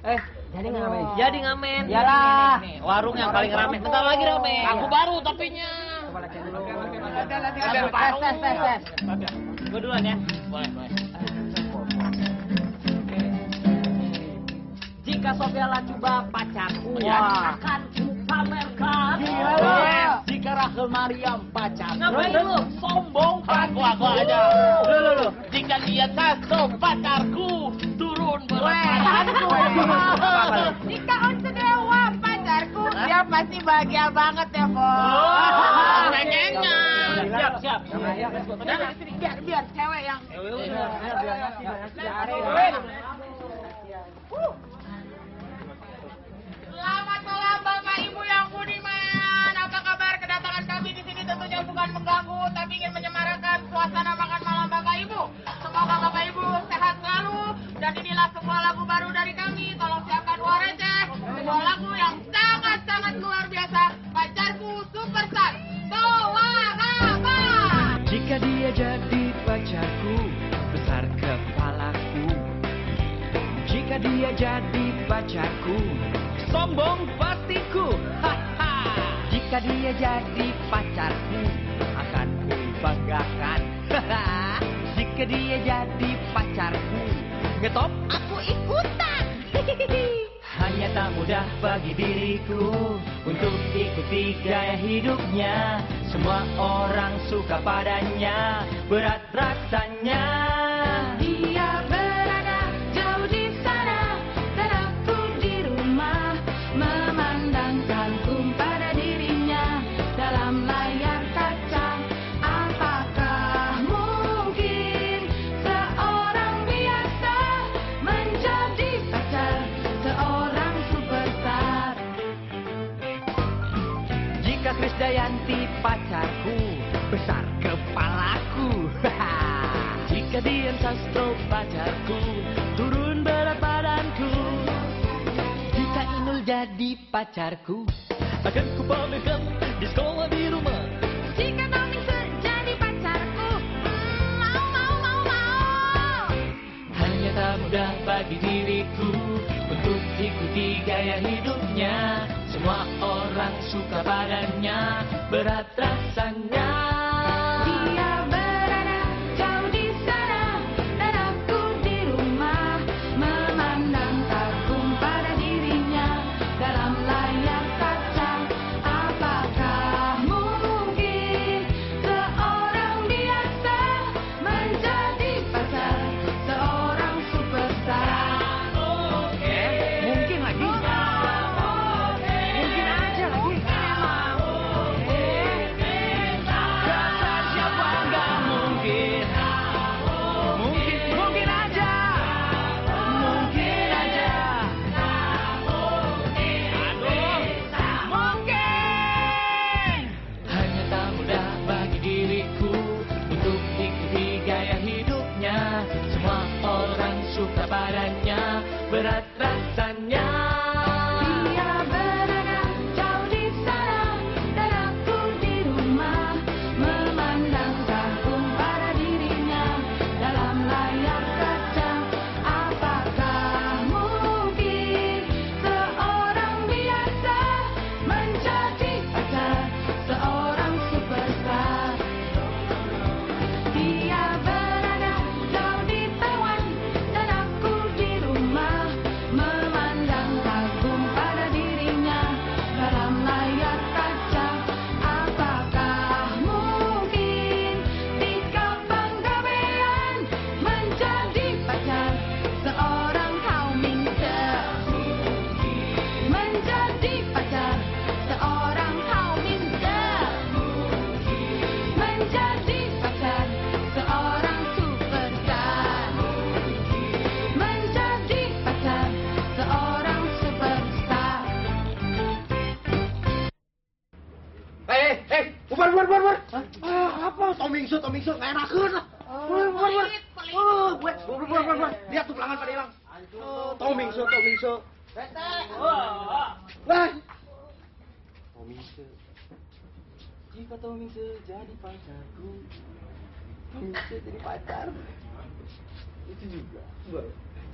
Jadi ngamen. Jadi ngamen. Yalah. Nih, warung yang paling rame. Bentar lagi rame. Aku baru tapinya. Coba latihan dulu. Tes. Gue duluan ya. Boleh. Jika Sofia Lacuba pacarku, akan ku pamerkan. Jika Rachel Mariam pacarku, ngapain lu? Sombong kan? Gua aja. Lu. Jika dia Castro pacarku, turun berat badanku. Jika Once Dewa pacarku, dia pasti bahagia banget ya, Bo. Nyanyinya. Siap. Biar cewek yang... Selamat malam Bapak Ibu yang budiman. Apa kabar? Kedatangan kami di sini tentunya bukan mengganggu, tapi ingin menyemarakan suasana makan malam Bapak Ibu. Semoga Bapak Ibu sehat selalu. Dan inilah sebuah lagu baru dari kami. Tolong siapkan uang receh. Sebuah lagu yang sangat-sangat luar biasa. Pacarku Superstar. Towaraba. Jika dia jadi pacarku, besar kepalaku. Jika dia jadi pacarku, sombong pastiku. Jika dia jadi pacarku, akan ku banggakan. Jika dia jadi pacarku, ngetop aku ikutan. Hanya tak mudah bagi diriku untuk ikuti gaya hidupnya. Semua orang suka padanya, berat rasanya. Dia berada jauh di sana, dan aku di rumah memandang kagum pada dirinya dalam layar kaca. Apakah mungkin seorang biasa menjadi pacar seorang superstar? Jika Krisdayanti pacarku, besar kepalaku. Jika Dian Sastro pacarku, turun berat badanku. Jika Inul jadi pacarku, akan ku pamerkan di sekolah di rumah. Jika Tommy jadi pacarku, mau. Hanya tak mudah bagi diriku untuk ikuti gaya hidupnya. Semua orang suka badannya, berat rasanya. Dia berada jauh di sana, dan aku di rumah memandang kagum pada dirinya dalam layar kaca. Apakah mungkin seorang biasa menjadi pacar seorang superstar? Mungkin lagi. Mungkin aja lagi. Kata siapa nggak mungkin. Mungkin aja. Mungkin aja. Mungkin. Hanya tak mudah bagi diriku untuk ikuti gaya hidupnya. Semua orang suka padanya, berat rasanya. Dia berada jauh di sana, dan aku di rumah memandang kagum pada dirinya dalam layar kaca. Apakah mungkin seorang biasa menjadi pacar seorang superstar? Dia berada jauh di Taiwan, dan aku di rumah memandang kagum pada dirinya dalam layar kaca. Apakah mungkin di kampung gawean menjadi pacar seorang kaum minster? Menjadi pacar seorang kaum minster. Menjadi pacar seorang superstar. Menjadi pacar seorang superstar. Bubar. Apa? Tomingsu, nggak enakan lah. Bubar. Lihat tuh pelanggan pada hilang. Tomingsu. Wah. Tomingsu. Jika Tomingsu jadi pacarku, Tomingsu jadi pacar. Itu juga.